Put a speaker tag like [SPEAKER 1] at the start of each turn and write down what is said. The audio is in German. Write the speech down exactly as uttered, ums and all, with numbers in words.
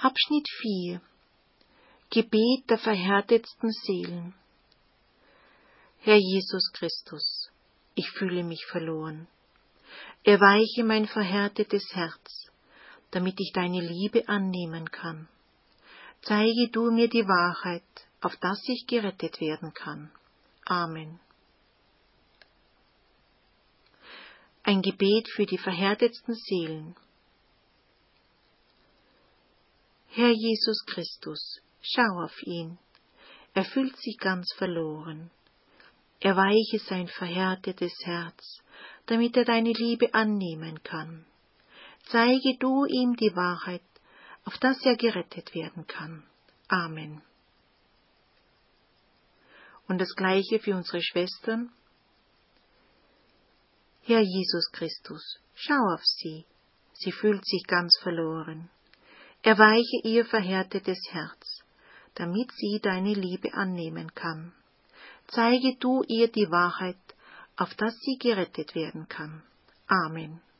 [SPEAKER 1] Abschnitt vier. Gebet der verhärtetsten Seelen. Herr Jesus Christus, ich fühle mich verloren. Erweiche mein verhärtetes Herz, damit ich deine Liebe annehmen kann. Zeige du mir die Wahrheit, auf dass ich gerettet werden kann. Amen. Ein Gebet für die verhärtetsten Seelen. Herr Jesus Christus, schau auf ihn. Er fühlt sich ganz verloren. Erweiche sein verhärtetes Herz, damit er deine Liebe annehmen kann. Zeige du ihm die Wahrheit, auf dass er gerettet werden kann. Amen. Und das Gleiche für unsere Schwestern. Herr Jesus Christus, schau auf sie. Sie fühlt sich ganz verloren. Erweiche ihr verhärtetes Herz, damit sie deine Liebe annehmen kann. Zeige du ihr die Wahrheit, auf dass sie gerettet werden kann. Amen.